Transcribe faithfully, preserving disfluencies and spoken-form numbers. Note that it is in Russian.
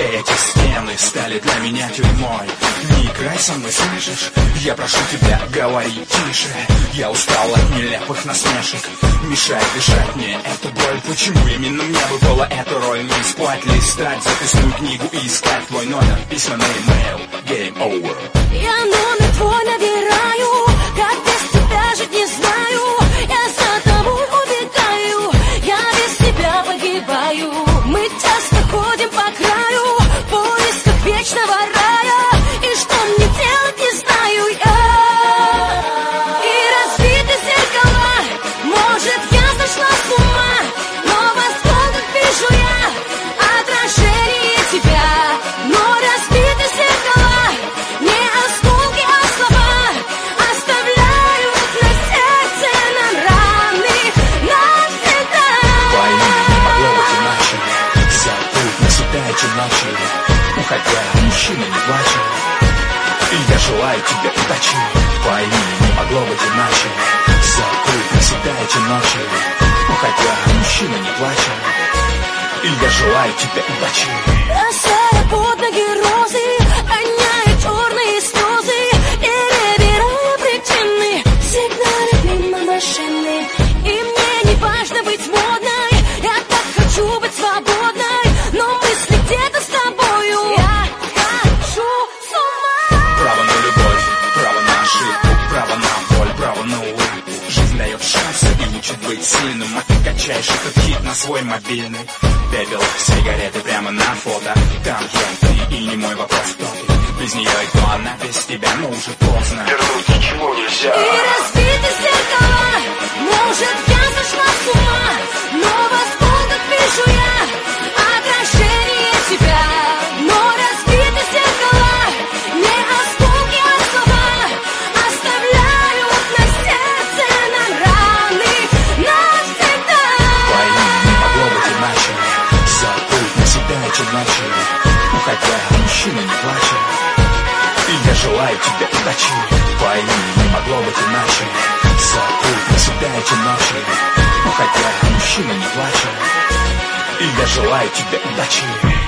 Эти стены стали для меня тюрьмой. Не играй со мной, слышишь? Я прошу тебя, говори тише. Я устал от нелепых насмешек. Мешает дышать мне эта боль. Почему именно мне выпала эта роль? Не спать, листать записную книгу и искать твой номер. Письма на e-mail. Game over. Я номер твой набираю, как без тебя жить не знаю. Я за тобой убегаю, я без тебя погибаю. Мы часто ходим по краю в поисках вечного рая. И что мне делать, не знаю я. И разбиты зеркала, может, я сошла с ума, но в осколках вижу я отражение тебя. Но разбиты зеркала не осколки, а слова оставляют на сердце нам раны навсегда. Пойми, не могло быть иначе. Забудь навсегда эти ночи. Уходя, мужчина не плачет. И я желаю тебе удачи. Пойми, не могло быть иначе. Забудь навсегда эти ночи. Уходя, мужчина не плачет. И я желаю тебе удачи. Бросая под ноги розы, роняя черные слезы, перебирая причины, сигналят мимо машины. И мне не важно быть модной, я так хочу быть свободной, но мысли где-то с тобою. Я схожу с ума. Право на любовь, право на ошибку, право на боль, право на улыбку. Жизнь дает шансы и учит быть сильным, а ты качаешь этот хит на свой мобильный. Пепел, сигареты прямо на фото. Там я, ты и не мой вопрос, кто ты. Без нее и то она, без тебя, но уже поздно. Вернуть ничего нельзя. И разбиты зеркала, может, я сошла с ума, но в осколках вижу я отражение тебя. Но разбиты зеркала не осколки, а слова оставляют на сердце нам раны навсегда. Пойми, не могло быть иначе. Забудь навсегда эти ночи. Уходя, мужчина не плачет. И я желаю тебе удачи. Пойми, не могло быть иначе. Забудь навсегда эти ночи. Уходя, мужчина не плачет. И я желаю тебе удачи.